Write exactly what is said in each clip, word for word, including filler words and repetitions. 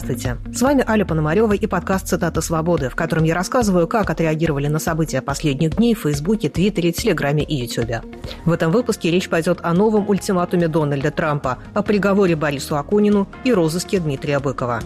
Здравствуйте. С вами Аля Пономарева и подкаст «Цитата свободы», в котором я рассказываю, как отреагировали на события последних дней в Фейсбуке, Твиттере, Телеграме и Ютубе. В этом выпуске речь пойдет о новом ультиматуме Дональда Трампа, о приговоре Борису Акунину и розыске Дмитрия Быкова.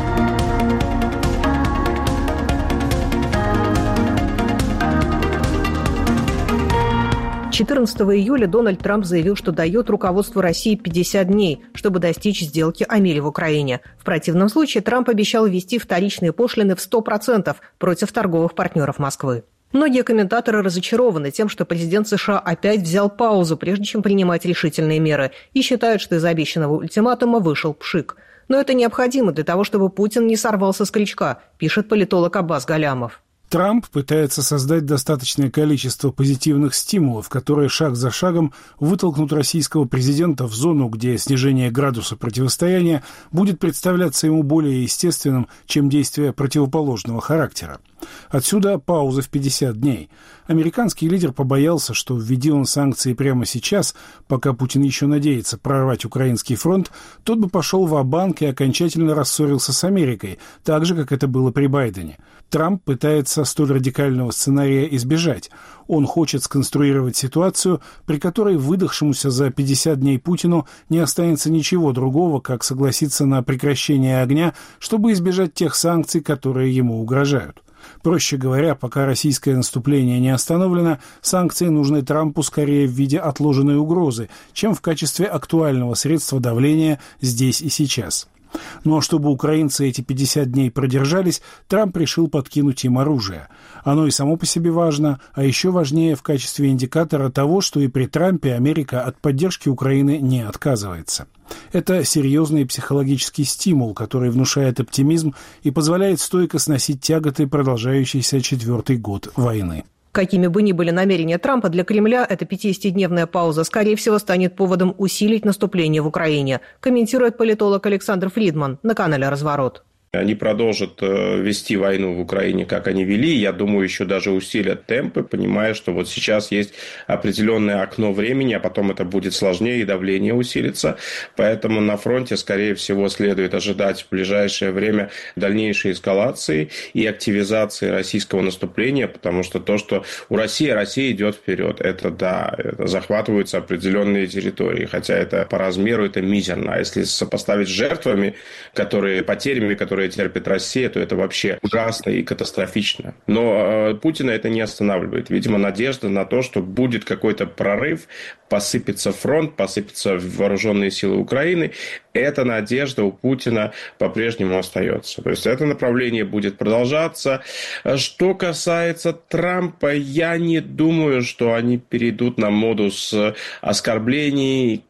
четырнадцатого июля Дональд Трамп заявил, что дает руководству России пятьдесят дней, чтобы достичь сделки о мире в Украине. В противном случае Трамп обещал ввести вторичные пошлины в сто процентов против торговых партнеров Москвы. Многие комментаторы разочарованы тем, что президент США опять взял паузу, прежде чем принимать решительные меры, и считают, что из обещанного ультиматума вышел пшик. Но это необходимо для того, чтобы Путин не сорвался с крючка, пишет политолог Аббас Галямов. Трамп пытается создать достаточное количество позитивных стимулов, которые шаг за шагом вытолкнут российского президента в зону, где снижение градуса противостояния будет представляться ему более естественным, чем действие противоположного характера. Отсюда пауза в пятьдесят дней. Американский лидер побоялся, что введи он санкции прямо сейчас, пока Путин еще надеется прорвать украинский фронт, тот бы пошел ва-банк и окончательно рассорился с Америкой, так же, как это было при Байдене. Трамп пытается столь радикального сценария избежать. Он хочет сконструировать ситуацию, при которой выдохшемуся за пятьдесят дней Путину не останется ничего другого, как согласиться на прекращение огня, чтобы избежать тех санкций, которые ему угрожают. Проще говоря, пока российское наступление не остановлено, санкции нужны Трампу скорее в виде отложенной угрозы, чем в качестве актуального средства давления здесь и сейчас. Ну а чтобы украинцы эти пятьдесят дней продержались, Трамп решил подкинуть им оружие. Оно и само по себе важно, а еще важнее в качестве индикатора того, что и при Трампе Америка от поддержки Украины не отказывается. Это серьезный психологический стимул, который внушает оптимизм и позволяет стойко сносить тяготы продолжающийся четвертый год войны. Какими бы ни были намерения Трампа, для Кремля эта пятидесятидневная пауза, скорее всего, станет поводом усилить наступление в Украине, комментирует политолог Александр Фридман на канале «Разворот». Они продолжат вести войну в Украине, как они вели. Я думаю, еще даже усилят темпы, понимая, что вот сейчас есть определенное окно времени, а потом это будет сложнее и давление усилится. Поэтому на фронте, скорее всего, следует ожидать в ближайшее время дальнейшей эскалации и активизации российского наступления, потому что то, что у России, Россия идет вперед. Это да, это захватываются определенные территории, хотя это по размеру это мизерно. А если сопоставить с жертвами, которые, потерями, которые терпит Россия, то это вообще ужасно и катастрофично. Но э, Путина это не останавливает. Видимо, надежда на то, что будет какой-то прорыв, посыпется фронт, посыпятся вооруженные силы Украины. Эта надежда у Путина по-прежнему остается. То есть, это направление будет продолжаться. Что касается Трампа, я не думаю, что они перейдут на модус оскорблений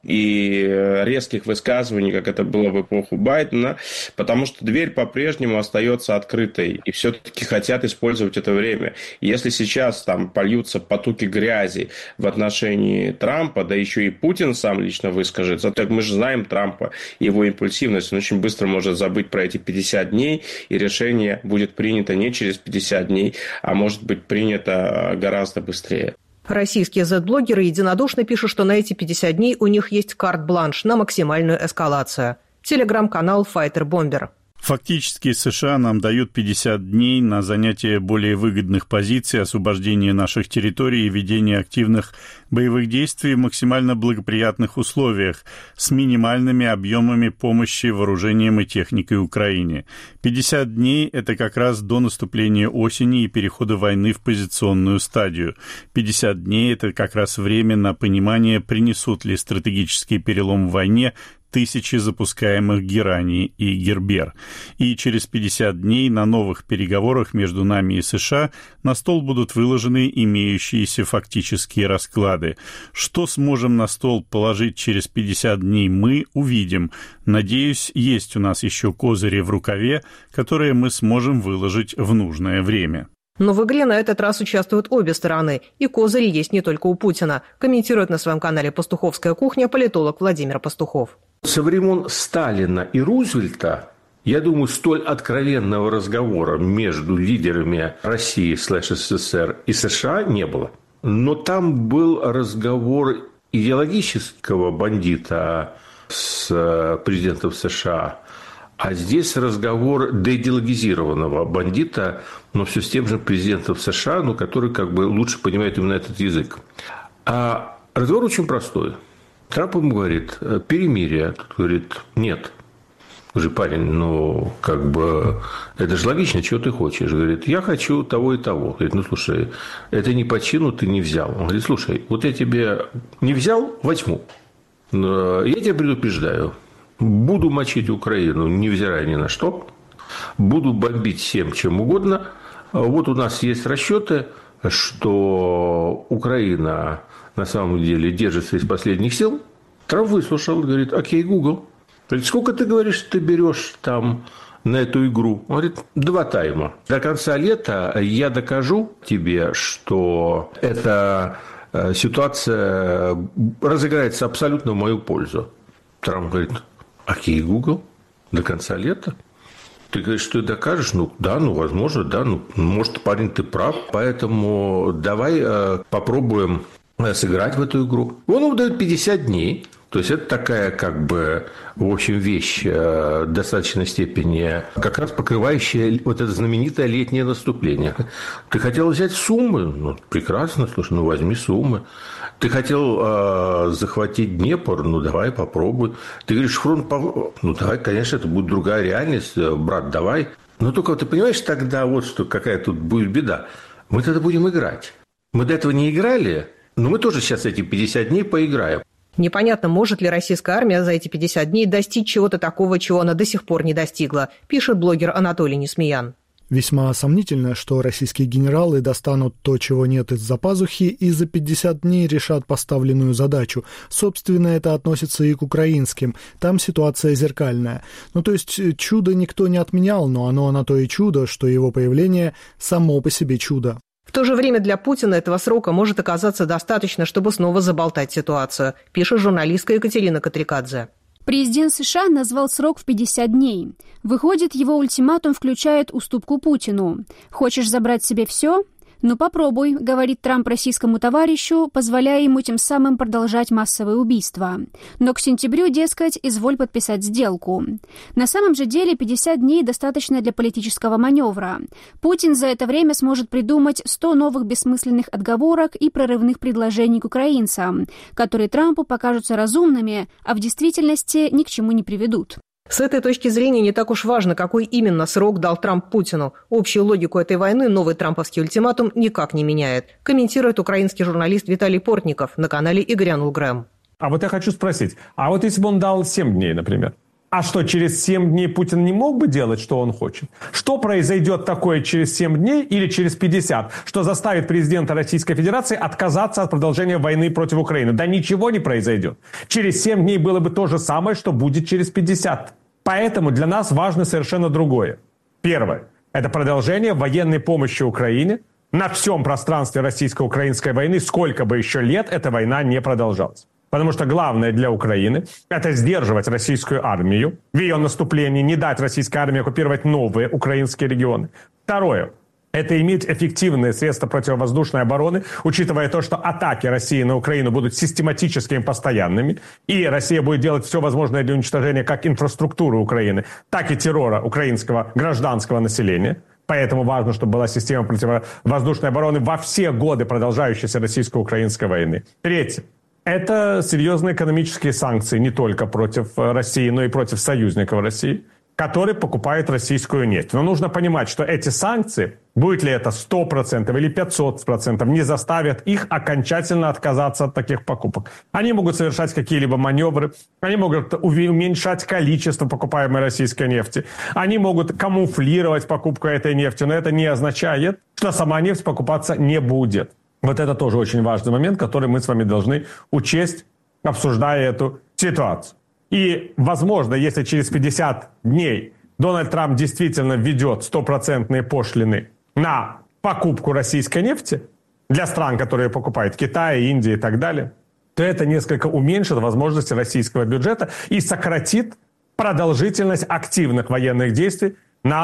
и резких высказываний, как это было в эпоху Байдена, потому что дверь по-прежнему остается открытой, и все-таки хотят использовать это время. Если сейчас там польются потоки грязи в отношении Трампа, да еще и Путин сам лично выскажется, так мы же знаем Трампа, его импульсивность, он очень быстро может забыть про эти пятьдесят дней, и решение будет принято не через пятьдесят дней, а может быть принято гораздо быстрее. Российские зет-блогеры единодушно пишут, что на эти пятьдесят дней у них есть карт-бланш на максимальную эскалацию. Телеграм-канал «Файтер Бомбер». Фактически США нам дают пятьдесят дней на занятие более выгодных позиций, освобождение наших территорий и ведение активных боевых действий в максимально благоприятных условиях с минимальными объемами помощи вооружением и техникой Украине. пятьдесят дней – это как раз до наступления осени и перехода войны в позиционную стадию. пятьдесят дней – это как раз время на понимание, принесут ли стратегический перелом в войне тысячи запускаемых Герани и Гербер. И через пятьдесят дней на новых переговорах между нами и США на стол будут выложены имеющиеся фактические расклады. Что сможем на стол положить через пятьдесят дней, мы увидим. Надеюсь, есть у нас еще козыри в рукаве, которые мы сможем выложить в нужное время. Но в игре на этот раз участвуют обе стороны, и козыри есть не только у Путина, комментирует на своем канале «Пастуховская кухня» политолог Владимир Пастухов. Со времен Сталина и Рузвельта, я думаю, столь откровенного разговора между лидерами России слэш СССР и США не было. Но там был разговор идеологического бандита с президентом США, А здесь разговор деидеологизированного бандита, но все с тем же президентом США, но который как бы лучше понимает именно этот язык. А разговор очень простой. Трамп ему говорит: перемирие. Тут говорит: нет. Говорит: парень, ну, как бы, это же логично, чего ты хочешь? Говорит: я хочу того и того. Говорит: ну, слушай, это не по чину, ты не взял. Он говорит: слушай, вот я тебе не взял, возьму. Но я тебя предупреждаю. Буду мочить Украину, невзирая ни на что. Буду бомбить всем, чем угодно. Вот у нас есть расчеты, что Украина на самом деле держится из последних сил. Трамп выслушал, говорит: окей, Google. Говорит: сколько ты говоришь, ты берешь там на эту игру? Он говорит: два тайма. До конца лета я докажу тебе, что эта ситуация разыграется абсолютно в мою пользу. Трамп говорит: окей, Google, до конца лета? Ты говоришь, что ты докажешь? Ну, да, ну, возможно, да. Ну, может, парень, ты прав. Поэтому давай э, попробуем сыграть в эту игру. Он ему дает пятьдесят дней. То есть, это такая, как бы, в общем, вещь э, в достаточной степени, как раз покрывающая вот это знаменитое летнее наступление. Ты хотел взять Сумы? Ну, прекрасно, слушай, ну, возьми Сумы. Ты хотел э, захватить Днепр? Ну, давай, попробуй. Ты говоришь, фронт... По... Ну, давай, конечно, это будет другая реальность. Брат, давай. Но только ты понимаешь тогда вот, что какая тут будет беда. Мы тогда будем играть. Мы до этого не играли, но мы тоже сейчас эти пятьдесят дней поиграем. Непонятно, может ли российская армия за эти пятьдесят дней достичь чего-то такого, чего она до сих пор не достигла, пишет блогер Анатолий Несмеян. Весьма сомнительно, что российские генералы достанут то, чего нет из-за пазухи, и за пятьдесят дней решат поставленную задачу. Собственно, это относится и к украинским. Там ситуация зеркальная. Ну, то есть, чудо никто не отменял, но оно на то и чудо, что его появление само по себе чудо. В то же время для Путина этого срока может оказаться достаточно, чтобы снова заболтать ситуацию, пишет журналистка Екатерина Катрикадзе. Президент США назвал срок в пятьдесят дней. Выходит, его ультиматум включает уступку Путину. «Хочешь забрать себе все? Ну попробуй», — говорит Трамп российскому товарищу, позволяя ему тем самым продолжать массовые убийства. Но к сентябрю, дескать, изволь подписать сделку. На самом же деле пятьдесят дней достаточно для политического маневра. Путин за это время сможет придумать сто новых бессмысленных отговорок и прорывных предложений к украинцам, которые Трампу покажутся разумными, а в действительности ни к чему не приведут. С этой точки зрения не так уж важно, какой именно срок дал Трамп Путину. Общую логику этой войны новый трамповский ультиматум никак не меняет, комментирует украинский журналист Виталий Портников на канале Игоря Нулгрэм. А вот я хочу спросить, а вот если бы он дал семь дней, например, а что, через семь дней Путин не мог бы делать, что он хочет? Что произойдет такое через семь дней или через пятьдесят, что заставит президента Российской Федерации отказаться от продолжения войны против Украины? Да ничего не произойдет. Через семь дней было бы то же самое, что будет через пятьдесят. Поэтому для нас важно совершенно другое. Первое – это продолжение военной помощи Украине на всем пространстве российско-украинской войны, сколько бы еще лет эта война не продолжалась. Потому что главное для Украины – это сдерживать российскую армию в ее наступлении, не дать российской армии оккупировать новые украинские регионы. Второе – это иметь эффективные средства противовоздушной обороны, учитывая то, что атаки России на Украину будут систематическими и постоянными, и Россия будет делать все возможное для уничтожения как инфраструктуры Украины, так и террора украинского гражданского населения. Поэтому важно, чтобы была система противовоздушной обороны во все годы продолжающейся российско-украинской войны. Третье. Это серьезные экономические санкции не только против России, но и против союзников России, которые покупают российскую нефть. Но нужно понимать, что эти санкции, будет ли это сто процентов или пятьсот процентов, не заставят их окончательно отказаться от таких покупок. Они могут совершать какие-либо маневры, они могут уменьшать количество покупаемой российской нефти, они могут камуфлировать покупку этой нефти, но это не означает, что сама нефть покупаться не будет. Вот это тоже очень важный момент, который мы с вами должны учесть, обсуждая эту ситуацию. И, возможно, если через пятьдесят дней Дональд Трамп действительно введет стопроцентные пошлины на покупку российской нефти для стран, которые покупают Китай, Индия и так далее, то это несколько уменьшит возможности российского бюджета и сократит продолжительность активных военных действий на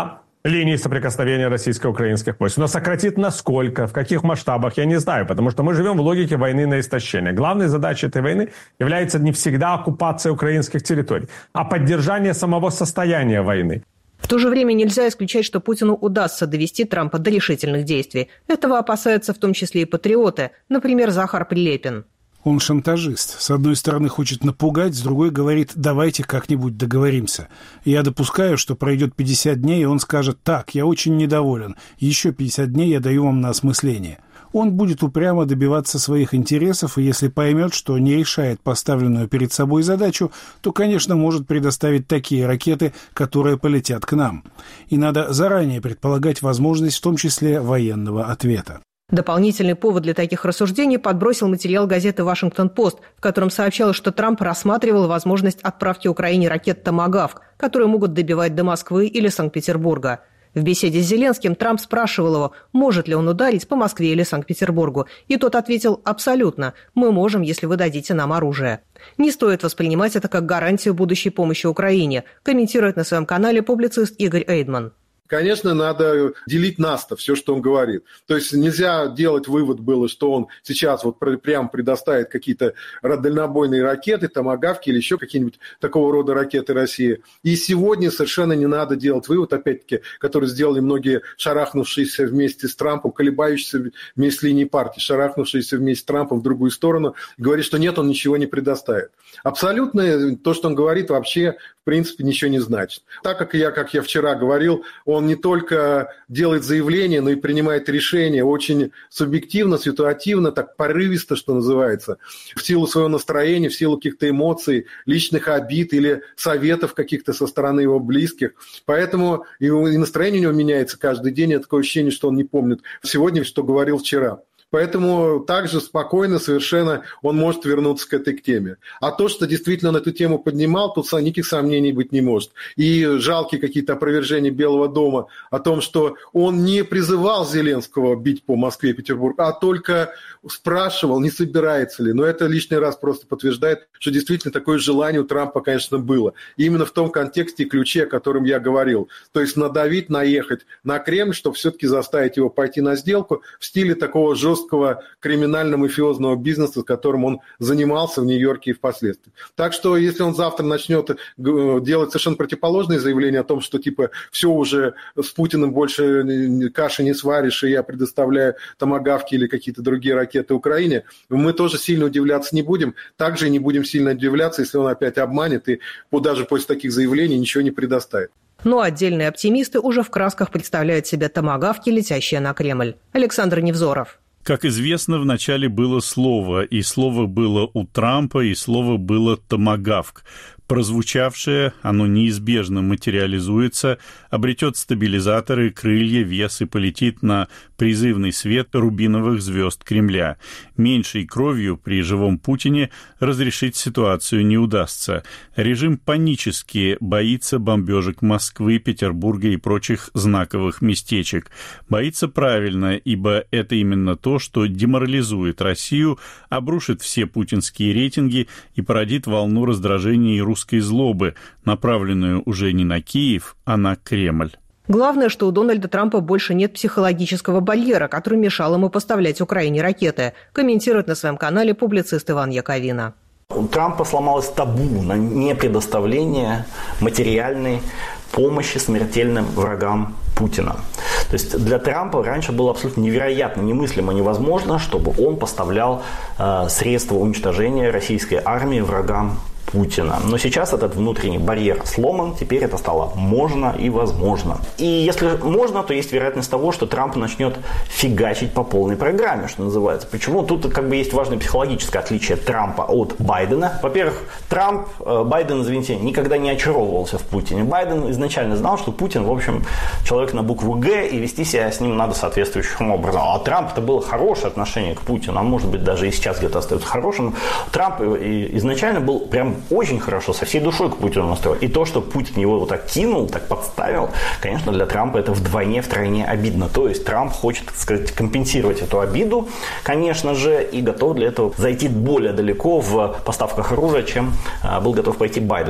линии соприкосновения российско-украинских войск. Но сократит насколько, в каких масштабах, я не знаю, потому что мы живем в логике войны на истощение. Главной задачей этой войны является не всегда оккупация украинских территорий, а поддержание самого состояния войны. В то же время нельзя исключать, что Путину удастся довести Трампа до решительных действий. Этого опасаются в том числе и патриоты, например, Захар Прилепин. Он шантажист. С одной стороны хочет напугать, с другой говорит: давайте как-нибудь договоримся. Я допускаю, что пройдет пятьдесят дней, и он скажет: так, я очень недоволен, еще пятьдесят дней я даю вам на осмысление. Он будет упрямо добиваться своих интересов, и если поймет, что не решает поставленную перед собой задачу, то, конечно, может предоставить такие ракеты, которые полетят к нам. И надо заранее предполагать возможность, в том числе военного ответа. Дополнительный повод для таких рассуждений подбросил материал газеты «Вашингтон-Пост», в котором сообщалось, что Трамп рассматривал возможность отправки Украине ракет «Томагавк», которые могут добивать до Москвы или Санкт-Петербурга. В беседе с Зеленским Трамп спрашивал его, может ли он ударить по Москве или Санкт-Петербургу, и тот ответил: абсолютно, мы можем, если вы дадите нам оружие. Не стоит воспринимать это как гарантию будущей помощи Украине, комментирует на своем канале публицист Игорь Эйдман. Конечно, надо делить нас-то, все, что он говорит. То есть нельзя делать вывод было, что он сейчас вот прям предоставит какие-то дальнобойные ракеты, томагавки или еще какие-нибудь такого рода ракеты России. И сегодня совершенно не надо делать вывод, опять-таки, который сделали многие шарахнувшиеся вместе с Трампом, колебающиеся вместе с линией партии, шарахнувшиеся вместе с Трампом в другую сторону, и говорит, что нет, он ничего не предоставит. Абсолютно то, что он говорит, вообще в принципе ничего не значит. Так как я, как я вчера говорил, он не только делает заявления, но и принимает решения очень субъективно, ситуативно, так порывисто, что называется, в силу своего настроения, в силу каких-то эмоций, личных обид или советов каких-то со стороны его близких. Поэтому и настроение у него меняется каждый день, и такое ощущение, что он не помнит сегодня, что говорил вчера. Поэтому также спокойно совершенно он может вернуться к этой теме. А то, что действительно он эту тему поднимал, тут никаких сомнений быть не может. И жалкие какие-то опровержения Белого дома о том, что он не призывал Зеленского бить по Москве и Петербургу, а только спрашивал, не собирается ли. Но это лишний раз просто подтверждает, что действительно такое желание у Трампа, конечно, было. И именно в том контексте и ключе, о котором я говорил. То есть надавить, наехать на Кремль, чтобы все-таки заставить его пойти на сделку в стиле такого жесткого криминально-мафиозного бизнеса, которым он занимался в Нью-Йорке и впоследствии. Так что, если он завтра начнет делать совершенно противоположные заявления о том, что типа все уже с Путиным больше каши не сваришь, и я предоставляю томагавки или какие-то другие ракеты Украине, мы тоже сильно удивляться не будем. Также не будем сильно удивляться, если он опять обманет и даже после таких заявлений ничего не предоставит. Но отдельные оптимисты уже в красках представляют себе томагавки, летящие на Кремль. Александр Невзоров. Как известно, вначале было слово, и слово было у Трампа, и слово было «томагавк». Прозвучавшее, оно неизбежно материализуется, обретет стабилизаторы, крылья, вес и полетит на призывный свет рубиновых звезд Кремля. Меньшей кровью при живом Путине разрешить ситуацию не удастся. Режим панически боится бомбежек Москвы, Петербурга и прочих знаковых местечек. Боится правильно, ибо это именно то, что деморализует Россию, обрушит все путинские рейтинги и породит волну раздражения и русской злобы, направленную уже не на Киев, а на Кремль. Главное, что у Дональда Трампа больше нет психологического барьера, который мешал ему поставлять Украине ракеты, комментирует на своем канале публицист Иван Яковина. У Трампа сломалось табу на непредоставление материальной помощи смертельным врагам Путина. То есть для Трампа раньше было абсолютно невероятно, немыслимо, невозможно, чтобы он поставлял э, средства уничтожения российской армии врагам Путина. Но сейчас этот внутренний барьер сломан, теперь это стало можно и возможно. И если можно, то есть вероятность того, что Трамп начнет фигачить по полной программе, что называется. Почему? Тут как бы есть важное психологическое отличие Трампа от Байдена. Во-первых, Трамп, Байден, извините, никогда не очаровывался в Путине. Байден изначально знал, что Путин, в общем, человек на букву «Г», и вести себя с ним надо соответствующим образом. А Трамп-то было хорошее отношение к Путину, а может быть даже и сейчас где-то остается хорошим. Трамп изначально был прям очень хорошо, со всей душой к Путину настроен. И то, что Путин его вот так кинул, так подставил, конечно, для Трампа это вдвойне, втройне обидно. То есть Трамп хочет, так сказать, компенсировать эту обиду, конечно же, и готов для этого зайти более далеко в поставках оружия, чем был готов пойти Байден.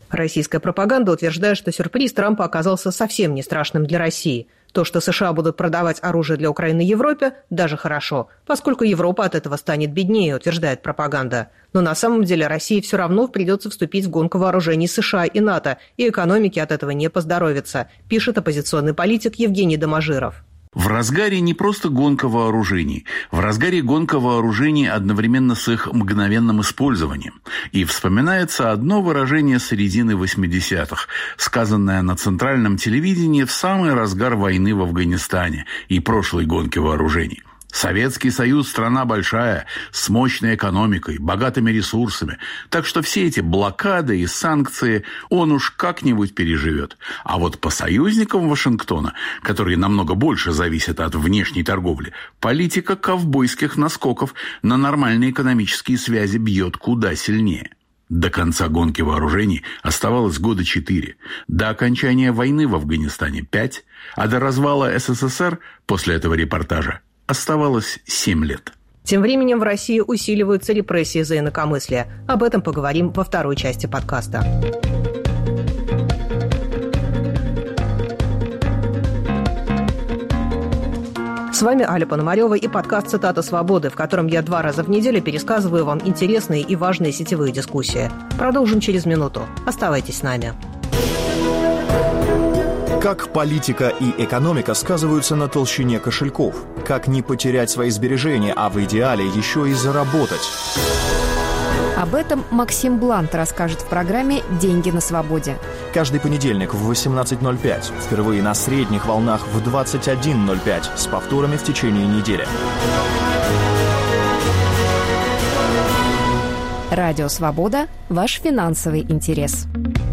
Российская пропаганда утверждает, что сюрприз Трампа оказался совсем не страшным для России. То, что США будут продавать оружие для Украины Европе, даже хорошо, поскольку Европа от этого станет беднее, утверждает пропаганда. Но на самом деле России все равно придется вступить в гонку вооружений США и НАТО, и экономике от этого не поздоровится, пишет оппозиционный политик Евгений Доможиров. В разгаре не просто гонка вооружений, в разгаре гонка вооружений одновременно с их мгновенным использованием. И вспоминается одно выражение середины восьмидесятых, сказанное на центральном телевидении в самый разгар войны в Афганистане и прошлой гонки вооружений. Советский Союз – страна большая, с мощной экономикой, богатыми ресурсами. Так что все эти блокады и санкции он уж как-нибудь переживет. А вот по союзникам Вашингтона, которые намного больше зависят от внешней торговли, политика ковбойских наскоков на нормальные экономические связи бьет куда сильнее. До конца гонки вооружений оставалось года четыре, до окончания войны в Афганистане пять, а до развала СССР после этого репортажа оставалось семь лет. Тем временем в России усиливаются репрессии за инакомыслие. Об этом поговорим во второй части подкаста. С вами Аля Пономарева и подкаст «Цитата свободы», в котором я два раза в неделю пересказываю вам интересные и важные сетевые дискуссии. Продолжим через минуту. Оставайтесь с нами. Как политика и экономика сказываются на толщине кошельков? Как не потерять свои сбережения, а в идеале еще и заработать? Об этом Максим Блант расскажет в программе «Деньги на свободе». Каждый понедельник в восемнадцать ноль пять. Впервые на средних волнах в двадцать один ноль пять. С повторами в течение недели. Радио «Свобода» – ваш финансовый интерес.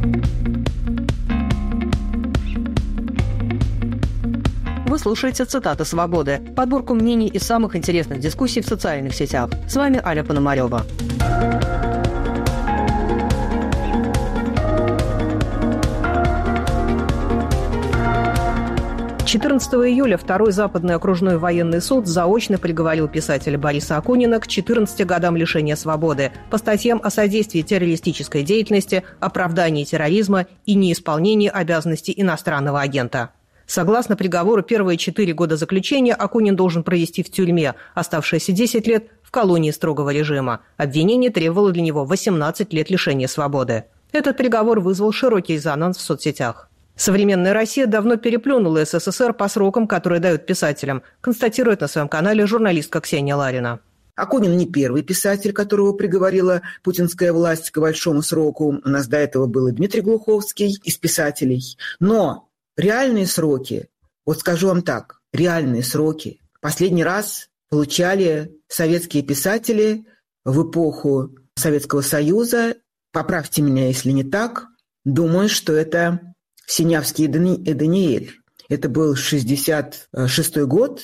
Вы слушаете «Цитаты свободы» – подборку мнений из самых интересных дискуссий в социальных сетях. С вами Аля Пономарева. четырнадцатого июля второй Западный окружной военный суд заочно приговорил писателя Бориса Акунина к четырнадцати годам лишения свободы по статьям о содействии террористической деятельности, оправдании терроризма и неисполнении обязанностей иностранного агента. Согласно приговору, первые четыре года заключения Акунин должен провести в тюрьме, оставшиеся десять лет в колонии строгого режима. Обвинение требовало для него восемнадцать лет лишения свободы. Этот приговор вызвал широкий резонанс в соцсетях. Современная Россия давно переплюнула СССР по срокам, которые дают писателям, констатирует на своем канале журналистка Ксения Ларина. Акунин не первый писатель, которого приговорила путинская власть к большому сроку. У нас до этого был и Дмитрий Глуховский из писателей. Но реальные сроки, вот скажу вам так, реальные сроки последний раз получали советские писатели в эпоху Советского Союза. Поправьте меня, если не так. Думаю, что это Синявский и Даниэль. Это был шестьдесят шестой год,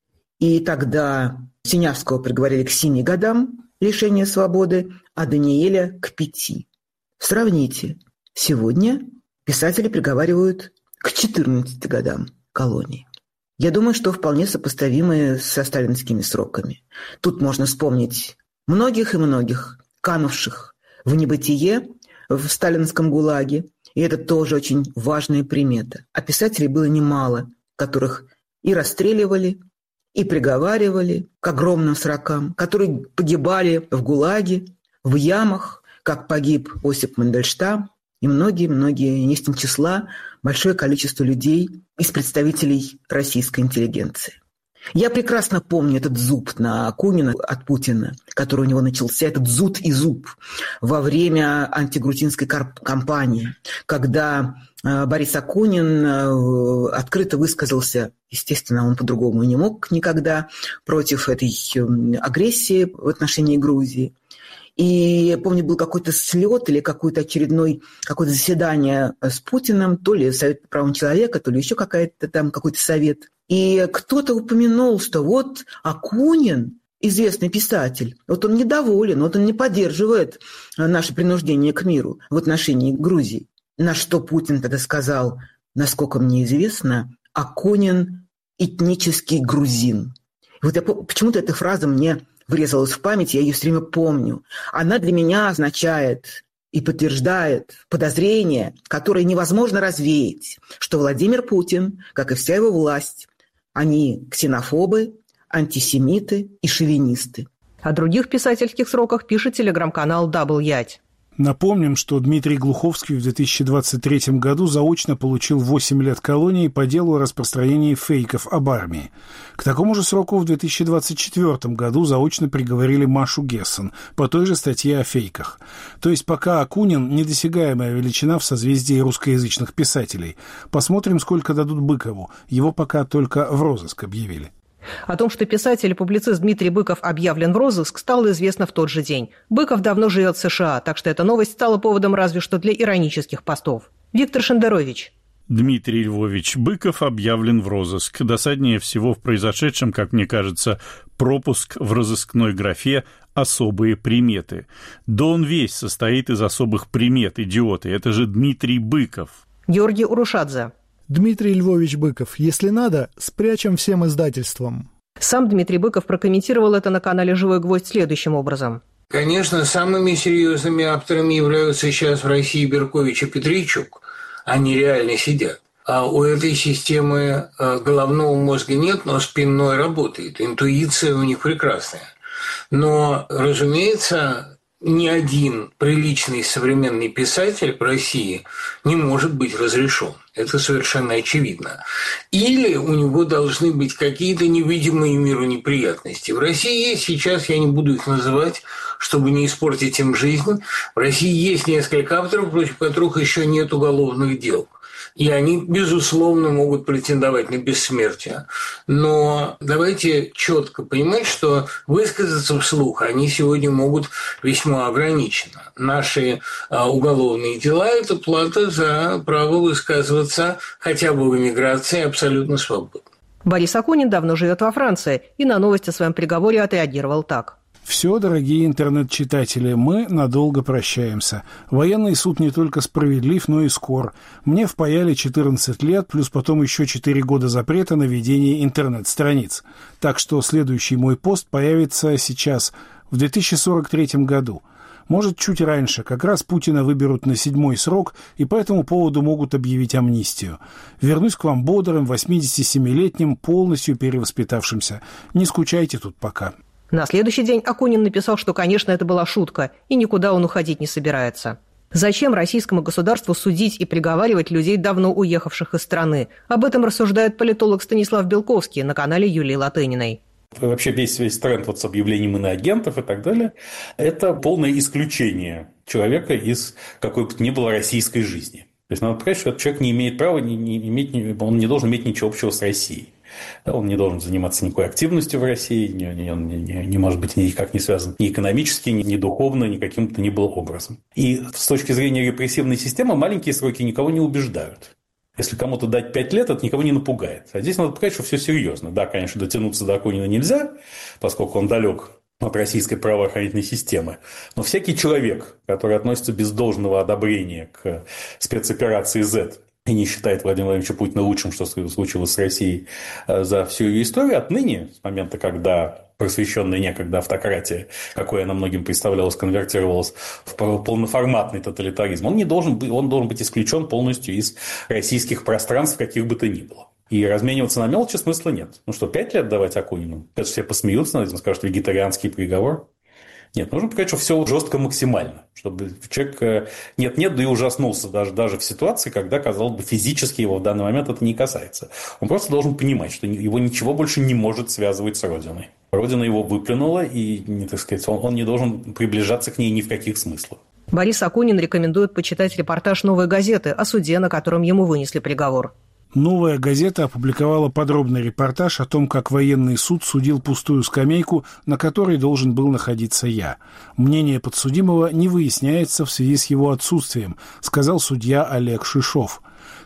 и тогда Синявского приговорили к семи годам лишения свободы, а Даниэля к пяти. Сравните. Сегодня писатели приговаривают к четырнадцати годам колонии. Я думаю, что вполне сопоставимые со сталинскими сроками. Тут можно вспомнить многих и многих, канувших в небытие в сталинском ГУЛАГе. И это тоже очень важная примета. А писателей было немало, которых и расстреливали, и приговаривали к огромным срокам, которые погибали в ГУЛАГе, в ямах, как погиб Осип Мандельштам, и многие-многие, не с тем числа, большое количество людей из представителей российской интеллигенции. Я прекрасно помню этот зуб на Акунина от Путина, который у него начался, этот зуд и зуб во время антигрузинской кампании, когда Борис Акунин открыто высказался, естественно, он по-другому не мог никогда, против этой агрессии в отношении Грузии. И я помню, был какой-то слет или какое-то очередное какое-то заседание с Путиным, то ли Совет по правам человека, то ли еще какая-то там какой-то совет. И кто-то упомянул, что вот Акунин, известный писатель, вот он недоволен, вот он не поддерживает наше принуждение к миру в отношении Грузии. На что Путин тогда сказал, насколько мне известно, Акунин этнический грузин. И вот я, почему-то эта фраза мне врезалась в память, я ее все время помню. Она для меня означает и подтверждает подозрение, которое невозможно развеять, что Владимир Путин, как и вся его власть, они ксенофобы, антисемиты и шовинисты. О других писательских сроках пишет телеграм-канал «Дабл Ять». Напомним, что Дмитрий Глуховский в две тысячи двадцать третьем году заочно получил восемь лет колонии по делу о распространении фейков об армии. К такому же сроку в две тысячи двадцать четвёртом году заочно приговорили Машу Гессен по той же статье о фейках. То есть пока Акунин – недосягаемая величина в созвездии русскоязычных писателей. Посмотрим, сколько дадут Быкову. Его пока только в розыск объявили. О том, что писатель и публицист Дмитрий Быков объявлен в розыск, стало известно в тот же день. Быков давно живет в США, так что эта новость стала поводом разве что для иронических постов. Виктор Шендерович. Дмитрий Львович Быков объявлен в розыск. Досаднее всего в произошедшем, как мне кажется, пропуск в розыскной графе «особые приметы». Да он весь состоит из особых примет, идиоты. Это же Дмитрий Быков. Георгий Урушадзе. Дмитрий Львович Быков, если надо, спрячем всем издательствам. Сам Дмитрий Быков прокомментировал это на канале «Живой гвоздь» следующим образом. Конечно, самыми серьезными авторами являются сейчас в России Беркович и Петричук. Они реально сидят. А у этой системы головного мозга нет, но спинной работает. Интуиция у них прекрасная. Но, разумеется, ни один приличный современный писатель в России не может быть разрешен. Это совершенно очевидно. Или у него должны быть какие-то невидимые миру неприятности. В России есть сейчас, я не буду их называть, чтобы не испортить им жизнь, в России есть несколько авторов, против которых еще нет уголовных дел. И они, безусловно, могут претендовать на бессмертие. Но давайте четко понимать, что высказаться вслух они сегодня могут весьма ограниченно. Наши а, уголовные дела – это плата за право высказываться хотя бы в эмиграции абсолютно свободно. Борис Акунин давно живет во Франции и на новость о своем приговоре отреагировал так. Все, дорогие интернет-читатели, мы надолго прощаемся. Военный суд не только справедлив, но и скор. Мне впаяли четырнадцать лет, плюс потом еще четыре года запрета на ведение интернет-страниц. Так что следующий мой пост появится сейчас, в две тысячи сорок третьем году. Может, чуть раньше, как раз Путина выберут на седьмой срок, и по этому поводу могут объявить амнистию. Вернусь к вам бодрым, восьмидесятисемилетним, полностью перевоспитавшимся. Не скучайте тут пока. На следующий день Акунин написал, что, конечно, это была шутка, и никуда он уходить не собирается. Зачем российскому государству судить и приговаривать людей, давно уехавших из страны? Об этом рассуждает политолог Станислав Белковский на канале Юлии Латыниной. Вообще весь, весь тренд вот с объявлением иноагентов и так далее – это полное исключение человека из какой бы то ни было российской жизни. То есть, надо понять, что этот человек не имеет права, не, не иметь, он не должен иметь ничего общего с Россией. Он не должен заниматься никакой активностью в России, он не, не, не может быть никак не связан ни экономически, ни, ни духовно, ни каким-то ни было образом. И с точки зрения репрессивной системы маленькие сроки никого не убеждают. Если кому-то дать пять лет, это никого не напугает. А здесь надо показать, что все серьезно. Да, конечно, дотянуться до Акунина нельзя, поскольку он далек от российской правоохранительной системы. Но всякий человек, который относится без должного одобрения к спецоперации Z и не считает Владимира Владимировича Путина лучшим, что случилось с Россией за всю ее историю, отныне, с момента, когда просвещенная некогда автократия, какой она многим представлялась, конвертировалась в полноформатный тоталитаризм, он, не должен быть, он должен быть исключен полностью из российских пространств, каких бы то ни было. И размениваться на мелочи смысла нет. Ну что, пять лет давать Акунину? Конечно, все посмеются над этим, скажут, вегетарианский приговор. Нет, нужно показать, что все жестко максимально, чтобы человек нет-нет, да и ужаснулся даже, даже в ситуации, когда, казалось бы, физически его в данный момент это не касается. Он просто должен понимать, что его ничего больше не может связывать с Родиной. Родина его выплюнула, и, так сказать, он, он не должен приближаться к ней ни в каких смыслах. Борис Акунин рекомендует почитать репортаж «Новой газеты» о суде, на котором ему вынесли приговор. «Новая газета» опубликовала подробный репортаж о том, как военный суд судил пустую скамейку, на которой должен был находиться я. Мнение подсудимого не выясняется в связи с его отсутствием, сказал судья Олег Шишов.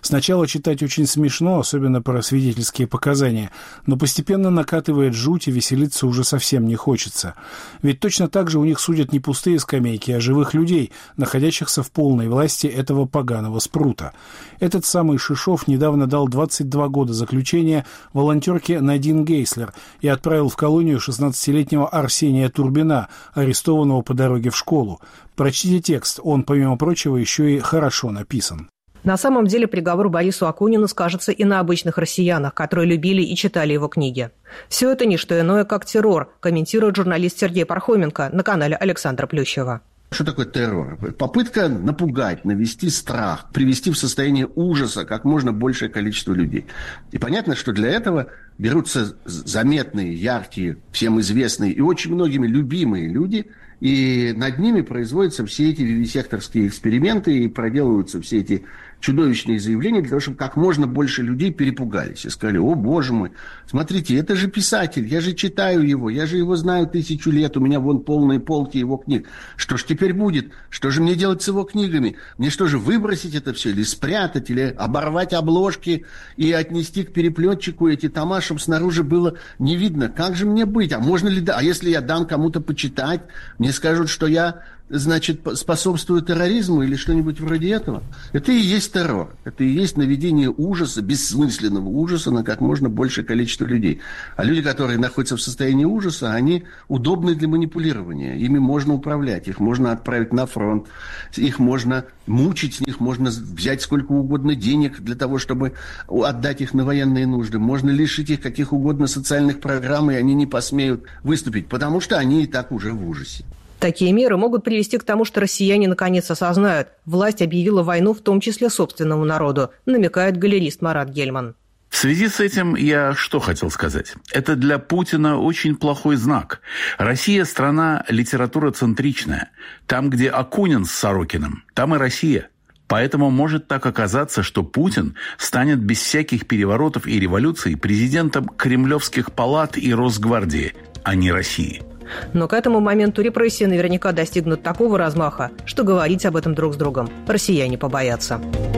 Сначала читать очень смешно, особенно про свидетельские показания, но постепенно накатывает жуть, и веселиться уже совсем не хочется. Ведь точно так же у них судят не пустые скамейки, а живых людей, находящихся в полной власти этого поганого спрута. Этот самый Шишов недавно дал двадцать два года заключения волонтерке Надин Гейслер и отправил в колонию шестнадцатилетнего Арсения Турбина, арестованного по дороге в школу. Прочтите текст, он, помимо прочего, еще и хорошо написан. На самом деле приговор Борису Акунину скажется и на обычных россиянах, которые любили и читали его книги. Все это не что иное, как террор, комментирует журналист Сергей Пархоменко на канале Александра Плющева. Что такое террор? Попытка напугать, навести страх, привести в состояние ужаса как можно большее количество людей. И понятно, что для этого берутся заметные, яркие, всем известные и очень многими любимые люди, и над ними производятся все эти вивисекторские эксперименты и проделываются все эти чудовищные заявления для того, чтобы как можно больше людей перепугались и сказали: о, боже мой, смотрите, это же писатель, я же читаю его, я же его знаю тысячу лет, у меня вон полные полки его книг. Что ж теперь будет? Что же мне делать с его книгами? Мне что же, выбросить это все или спрятать, или оборвать обложки и отнести к переплетчику эти тома, чтобы снаружи было не видно? Как же мне быть? А можно ли... А если я дам кому-то почитать, мне скажут, что я, значит, способствую терроризму или что-нибудь вроде этого? Это и есть террор. Это и есть наведение ужаса, бессмысленного ужаса на как можно большее количество людей. А люди, которые находятся в состоянии ужаса, они удобны для манипулирования. Ими можно управлять, их можно отправить на фронт, их можно мучить, с них можно взять сколько угодно денег для того, чтобы отдать их на военные нужды. Можно лишить их каких угодно социальных программ, и они не посмеют выступить, потому что они и так уже в ужасе. Такие меры могут привести к тому, что россияне наконец осознают, власть объявила войну в том числе собственному народу, намекает галерист Марат Гельман. В связи с этим я что хотел сказать? Это для Путина очень плохой знак. Россия – страна литературоцентричная. Там, где Акунин с Сорокиным, там и Россия. Поэтому может так оказаться, что Путин станет без всяких переворотов и революций президентом кремлевских палат и Росгвардии, а не России. Но к этому моменту репрессии наверняка достигнут такого размаха, что говорить об этом друг с другом россияне побоятся.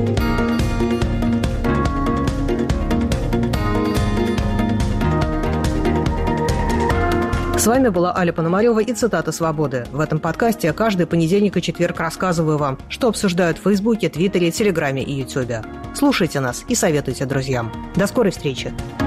С вами была Аля Пономарева и цитата «Свободы». В этом подкасте я каждый понедельник и четверг рассказываю вам, что обсуждают в Фейсбуке, Твиттере, Телеграме и Ютубе. Слушайте нас и советуйте друзьям. До скорой встречи!